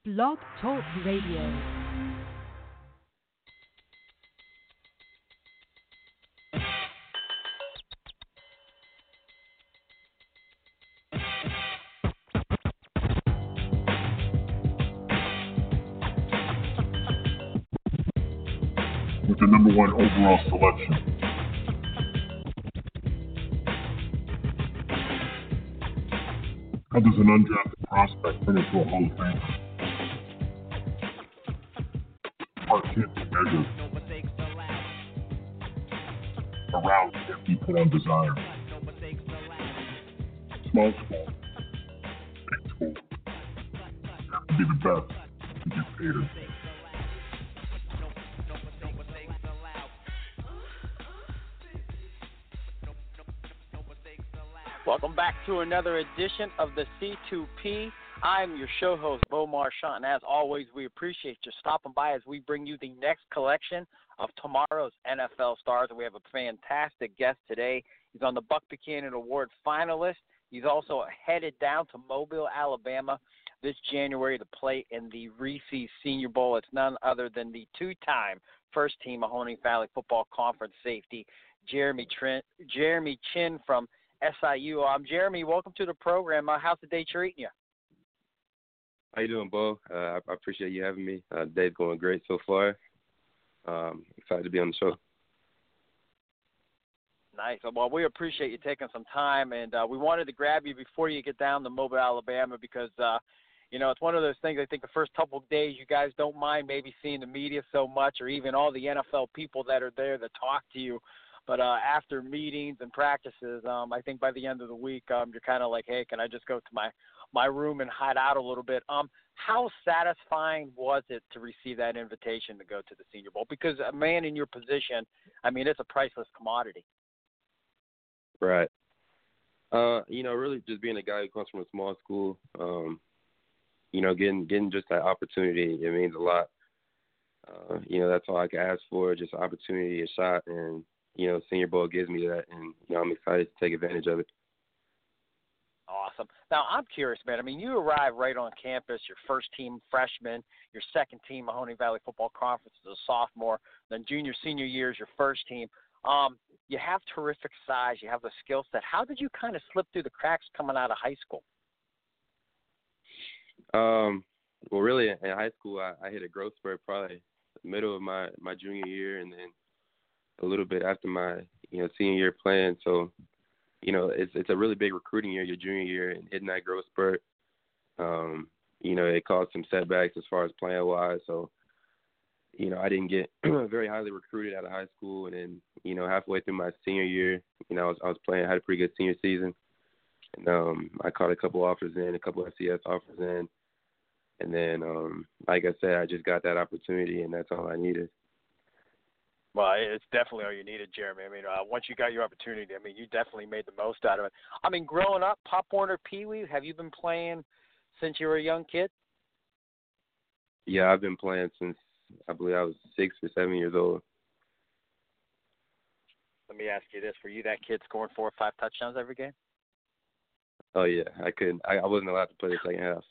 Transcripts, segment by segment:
Blog Talk Radio. With the number one overall selection. How does an undrafted prospect turn into a Hall of Famer? Heart can't be measured. Around can't be put on desire. Small school, big school. You have to be the best to get paid. Welcome back to another edition of the C2P. I'm your show host, Bo Marchant, and as always, we appreciate you stopping by as we bring you the next collection of tomorrow's NFL stars. We have a fantastic guest today. He's on the Buck Buchanan Award finalist. He's also headed down to Mobile, Alabama this January to play in the Reese Senior Bowl. It's none other than the two-time first-team Mahoning Valley Football Conference safety, Jeremy Chinn from SIU. Jeremy, welcome to the program. How's the day treating you? How you doing, Bo? I appreciate you having me. Day's going great so far. Excited to be on the show. Nice. Well, we appreciate you taking some time, and we wanted to grab you before you get down to Mobile, Alabama, because, it's one of those things. I think the first couple of days you guys don't mind maybe seeing the media so much, or even all the NFL people that are there that talk to you. But after meetings and practices, I think by the end of the week, you're kind of like, hey, can I just go to my room and hide out a little bit? How satisfying was it to receive that invitation to go to the Senior Bowl? Because a man in your position, it's a priceless commodity. Right. Really just being a guy who comes from a small school, getting just that opportunity, it means a lot. That's all I can ask for, just an opportunity, a shot, and Senior Bowl gives me that, and, I'm excited to take advantage of it. Awesome. Now, I'm curious, man. You arrive right on campus, your first-team freshman, your second-team Mahoning Valley Football Conference as a sophomore, then junior, senior year is your first team. You have terrific size. You have the skill set. How did you kind of slip through the cracks coming out of high school? Well, really, in high school, I hit a growth spurt probably the middle of my junior year, and then a little bit after my, senior year playing. So, it's a really big recruiting year, your junior year, and hitting that growth spurt. It caused some setbacks as far as playing wise. So, I didn't get very highly recruited out of high school. And then, halfway through my senior year, I was playing, had a pretty good senior season. And I caught a couple offers in, a couple FCS offers in. And then, like I said, I just got that opportunity, and that's all I needed. Well, it's definitely all you needed, Jeremy. Once you got your opportunity, you definitely made the most out of it. Growing up, Pop Warner, Pee Wee, have you been playing since you were a young kid? Yeah, I've been playing since I believe I was 6 or 7 years old. Let me ask you this. Were you that kid scoring 4 or 5 touchdowns every game? Oh, yeah. I couldn't. I wasn't allowed to play the second half.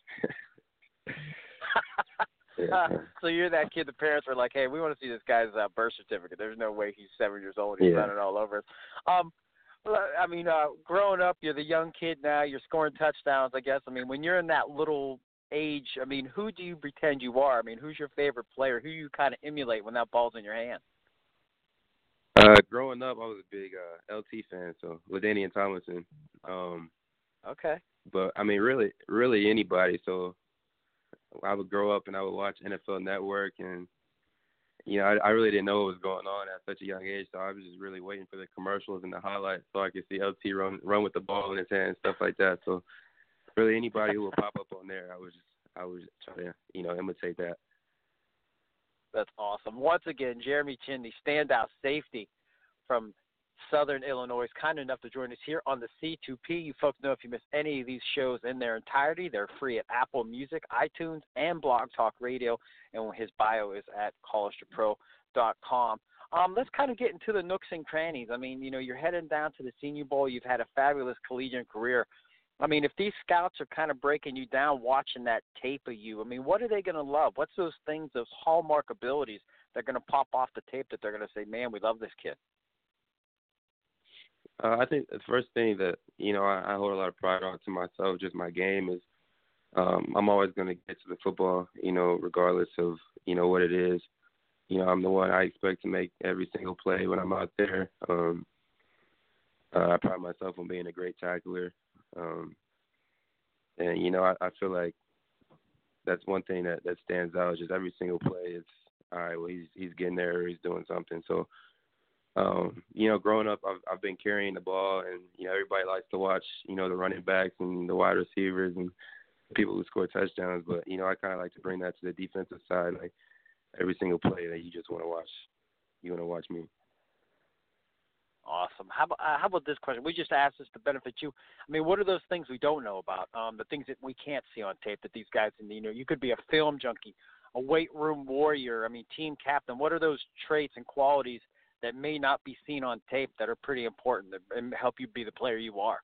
Yeah. So you're that kid, the parents were like, hey, we want to see this guy's birth certificate. There's no way he's 7 years old. He's running all over us. Growing up, you're the young kid now. You're scoring touchdowns, I guess. When you're in that little age, who do you pretend you are? Who's your favorite player? Who you kind of emulate when that ball's in your hand? Growing up, I was a big LT fan, so LaDainian Tomlinson. Okay. But, really anybody. So I would grow up and I would watch NFL Network, and I really didn't know what was going on at such a young age, so I was just really waiting for the commercials and the highlights so I could see LT run with the ball in his hand and stuff like that. So really anybody who would pop up on there, I would try to imitate that. That's awesome. Once again, Jeremy Chinn, the standout safety from Southern Illinois, is kind enough to join us here on the C2P. You folks know if you miss any of these shows in their entirety, they're free at Apple Music, iTunes, and Blog Talk Radio, and his bio is at collegepro.com. Let's kind of get into the nooks and crannies. You're heading down to the Senior Bowl. You've had a fabulous collegiate career. I mean, if these scouts are kind of breaking you down, watching that tape of you, I mean, what are they going to love? What's those things, those hallmark abilities that are going to pop off the tape that they're going to say, man, we love this kid? I think the first thing that, I hold a lot of pride on to myself, just my game, is I'm always going to get to the football, regardless of, what it is. I'm the one I expect to make every single play when I'm out there. I pride myself on being a great tackler. And, I feel like that's one thing that stands out. Just every single play, it's, all right, well, he's getting there, or he's doing something. So, growing up, I've been carrying the ball, and, everybody likes to watch, the running backs and the wide receivers and people who score touchdowns. But, I kind of like to bring that to the defensive side. Like, every single play that you just want to watch, you want to watch me. Awesome. How about this question? We just asked this to benefit you. I mean, what are those things we don't know about, the things that we can't see on tape that these guys, you could be a film junkie, a weight room warrior, team captain. What are those traits and qualities that may not be seen on tape that are pretty important and help you be the player you are?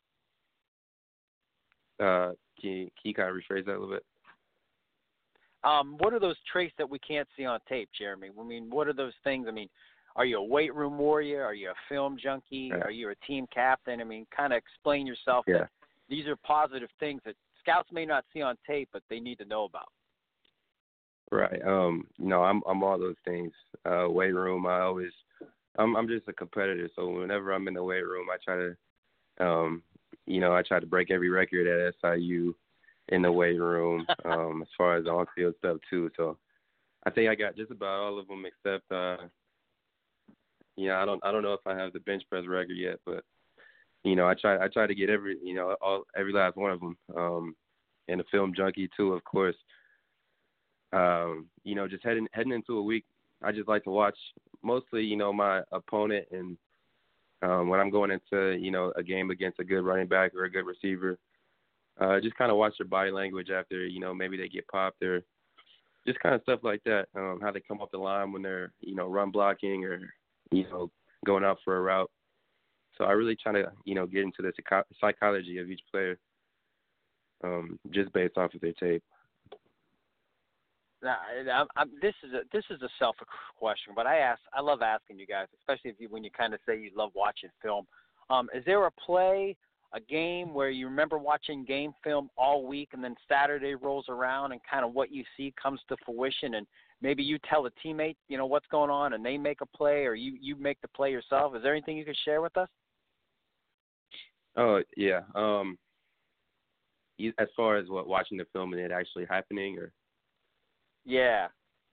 Can you kind of rephrase that a little bit? What are those traits that we can't see on tape, Jeremy? What are those things? Are you a weight room warrior? Are you a film junkie? Yeah. Are you a team captain? Kind of explain yourself. Yeah. That these are positive things that scouts may not see on tape, but they need to know about. Right. I'm all those things. Weight room, I'm just a competitor. So whenever I'm in the weight room, I try to break every record at SIU in the weight room, as far as on-field stuff too. So I think I got just about all of them except, I don't know if I have the bench press record yet, but I try to get every last one of them. And the film junkie too, of course. Just heading into a week, I just like to watch mostly, my opponent, and when I'm going into, a game against a good running back or a good receiver, just kind of watch their body language after, maybe they get popped, or just kind of stuff like that, how they come off the line when they're, run blocking or, going out for a route. So I really try to, get into the psychology of each player, just based off of their tape. This is a selfish question, but I love asking you guys, especially when you kind of say you love watching film. Is there a play, a game where you remember watching game film all week, and then Saturday rolls around and kind of what you see comes to fruition, and maybe you tell a teammate, what's going on, and they make a play, or you make the play yourself? Is there anything you could share with us? Oh yeah. As far as watching the film and it actually happening, or? Yeah.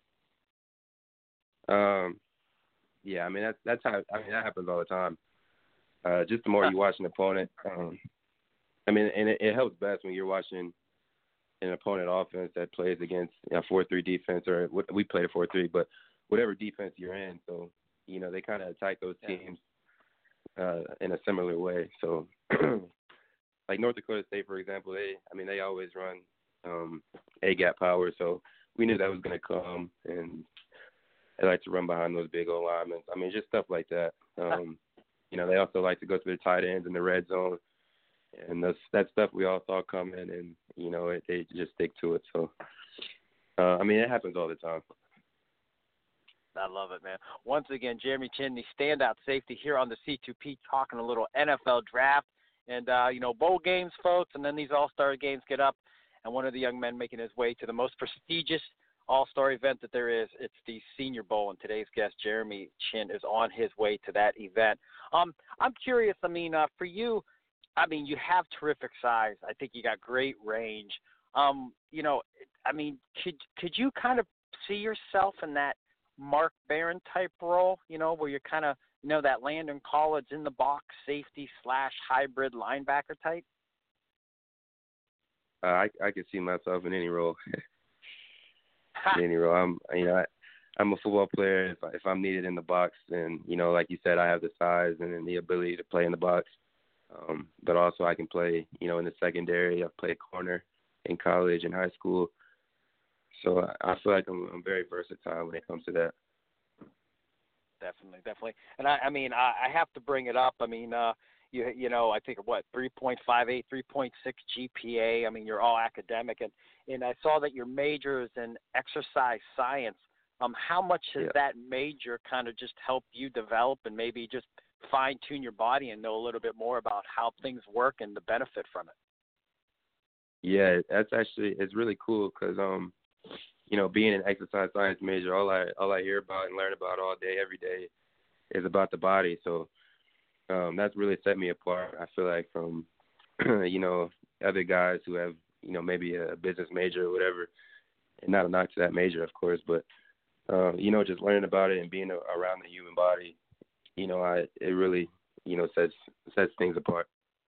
Yeah. That's how. That happens all the time. Just the more you watch an opponent, and it helps best when you're watching an opponent offense that plays against a 4-3 defense, or we played a 4-3, but whatever defense you're in. So they kind of attack those teams in a similar way. So like North Dakota State, for example, they always run A-gap power. So we knew that was going to come, and they like to run behind those big old linemen. Just stuff like that. They also like to go to their tight ends in the red zone, and that stuff we all saw coming, and they just stick to it. So, it happens all the time. I love it, man. Once again, Jeremy Chinn, the standout safety here on the C2P, talking a little NFL draft. And, bowl games, folks, and then these all-star games get up, and one of the young men making his way to the most prestigious all-star event that there is. It's the Senior Bowl, and today's guest, Jeremy Chinn, is on his way to that event. I'm curious, for you, you have terrific size. I think you got great range. Could you kind of see yourself in that Mark Barron type role, where you're kind of, that Landon Collins in the box safety / hybrid linebacker type? I could see myself in any role. In any role. I'm a football player. If I'm needed in the box, then like you said, I have the size and the ability to play in the box. But also I can play, in the secondary. I've played corner in college and high school. So I feel like I'm very versatile when it comes to that. Definitely. And I have to bring it up. you know, I think what 3.58, 3.6 GPA. I mean, you're all academic, and I saw that your major is in exercise science. How much has that major kind of just helped you develop and maybe just fine tune your body and know a little bit more about how things work and the benefit from it? Yeah, it's really cool because you know, being an exercise science major, all I hear about and learn about all day, every day, is about the body. So that's really set me apart. I feel like from you know, other guys who have, you know, maybe a business major or whatever, and not a knock to that major, of course, but you know, just learning about it and being around the human body, you know, it really, you know, sets things apart.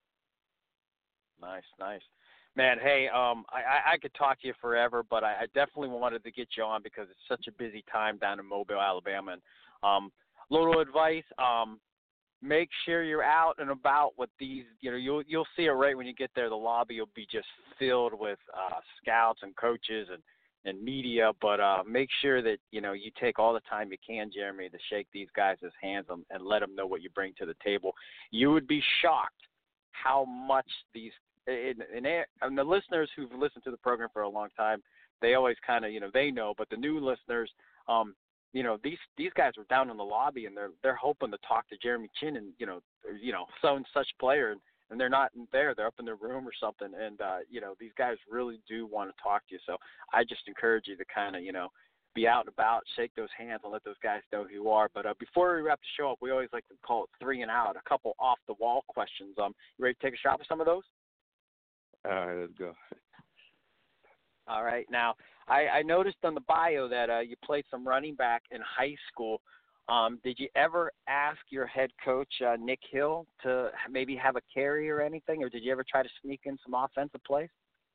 Nice. Man, hey, I could talk to you forever, but I definitely wanted to get you on because it's such a busy time down in Mobile, Alabama. And little advice, make sure you're out and about with these. You know, you'll see it right when you get there. The lobby will be just filled with scouts and coaches and media. But make sure that, you know, you take all the time you can, Jeremy, to shake these guys' hands and let them know what you bring to the table. You would be shocked how much these and the listeners who've listened to the program for a long time, they always kind of, you know, they know, but the new listeners, you know, these guys are down in the lobby and they're hoping to talk to Jeremy Chinn and, you know, so and such player, and they're not there. They're up in their room or something. And, you know, these guys really do want to talk to you. So I just encourage you to kind of, you know, be out and about, shake those hands and let those guys know who you are. But before we wrap the show up, we always like to call it 3 and Out, a couple off the wall questions. You ready to take a shot with some of those? All right, let's go. All right. Now, I noticed on the bio that you played some running back in high school. Did you ever ask your head coach, Nick Hill, to maybe have a carry or anything, or did you ever try to sneak in some offensive plays?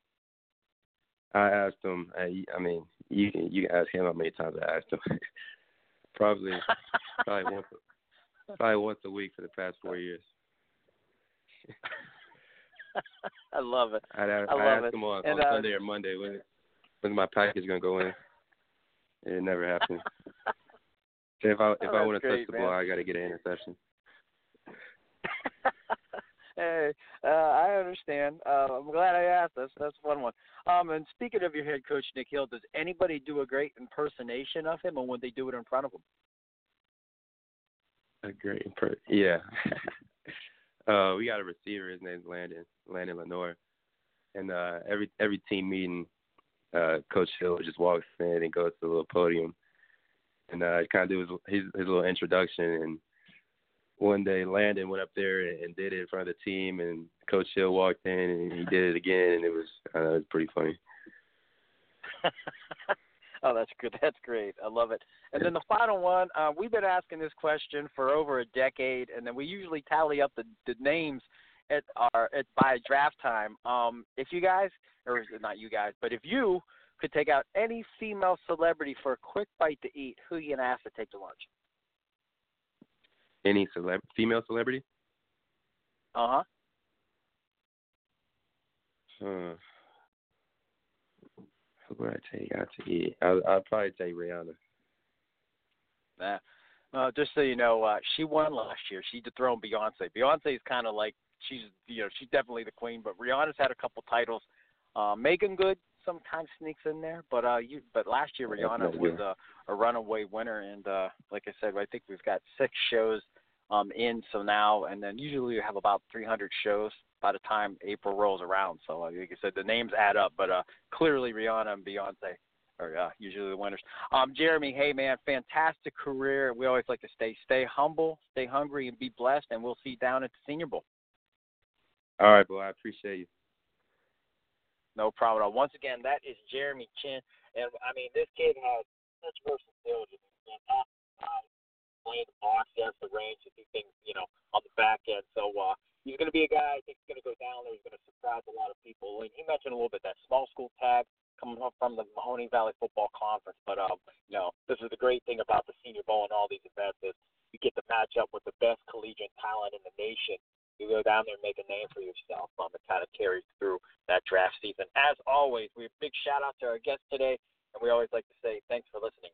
I asked him. I mean, you can ask him how many times I asked him. probably once a week for the past 4 years. I love it. I asked him on Sunday or Monday when my package gonna go in. It never happened. If I want to touch the ball, I got to get an interception. Hey, I understand. I'm glad I asked. That's a fun one. And speaking of your head coach, Nick Hill, does anybody do a great impersonation of him, or would they do it in front of him? A great yeah. We got a receiver. His name's Landon Lenore, and every team meeting, Coach Hill just walks in and goes to the little podium, and kind of do his little introduction. And one day Landon went up there and did it in front of the team, and Coach Hill walked in and he did it again, and it was pretty funny. Oh, that's good. That's great. I love it. And then the final one, we've been asking this question for over a decade, and then we usually tally up the names by draft time. If you guys, or not you guys, but if you could take out any female celebrity for a quick bite to eat, who you gonna ask to take to lunch? Any female celebrity? Uh-huh. Who would I take out to eat? I'll probably take Rihanna. Just so you know, she won last year. She dethroned Beyonce. Beyonce is kind of like she's definitely the queen, but Rihanna's had a couple titles. Megan Good sometimes sneaks in there, but last year Rihanna was a runaway winner, and like I said, I think we've got 6 shows in so now, and then usually we have about 300 shows by the time April rolls around. So like I said, the names add up, but clearly Rihanna and Beyonce are usually the winners. Jeremy, hey man, fantastic career. We always like to stay humble, stay hungry, and be blessed, and we'll see you down at the Senior Bowl. All right, boy, I appreciate you. No problem at all. Once again, that is Jeremy Chinn, and I mean, this kid has such versatility. Playing the box, he has the range to do things, on the back end. So he's going to be a guy I think he's going to go down there. He's going to surprise a lot of people. And he mentioned a little bit that small school tag coming up from the Mahoning Valley Football Conference. But, this is the great thing about the Senior Bowl and all these events is you get to match up with the best collegiate talent in the nation. You go down there and make a name for yourself. It kind of carries through that draft season. As always, we have a big shout-out to our guest today, and we always like to say thanks for listening.